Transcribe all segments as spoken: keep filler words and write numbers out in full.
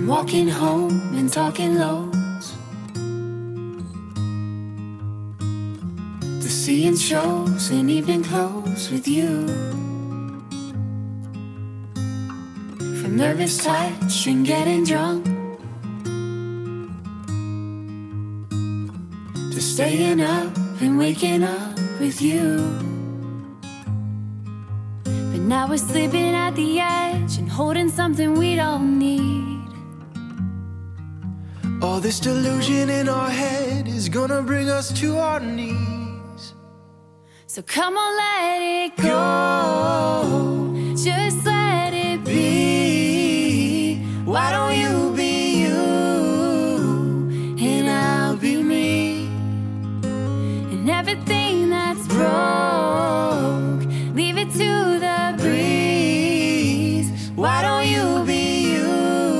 walking home and talking lows, to seeing shows in evening clothes with you, from nervous touch and getting drunk, to staying up and waking up with you. But now we're sleeping at the edge and holding something we don't need. All this delusion in our head is gonna bring us to our knees. So come on, let it go, just let it be. Why don't you be you, and I'll be me. And everything that's broke, leave it to the breeze. Why don't you be you,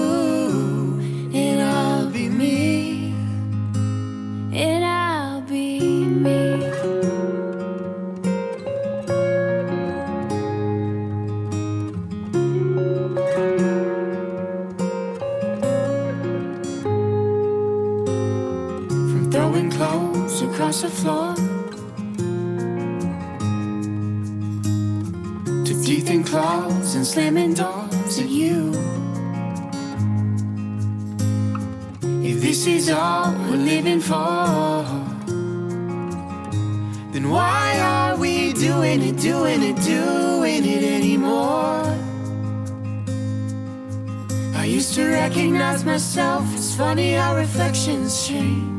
and I'll be me, and I'll be me. From throwing clothes across the floor, to teeth and claws and slamming doors at you. If this is all we're living for, then why are we doing it, doing it, doing it anymore? I used to recognize myself. It's funny how reflections change.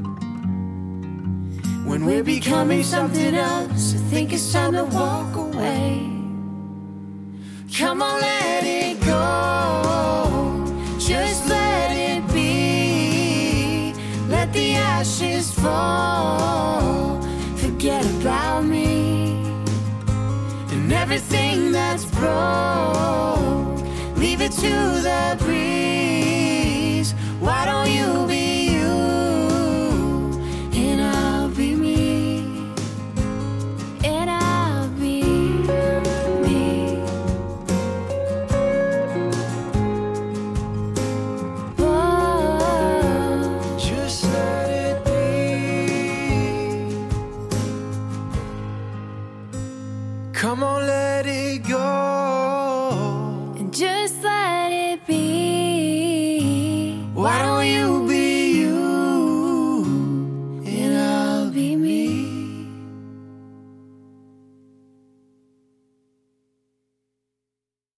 When we're becoming something else, I think it's time to walk away. Come on, let it go, just let it be. Let the ashes fall, forget about me. And everything that's broke, leave it to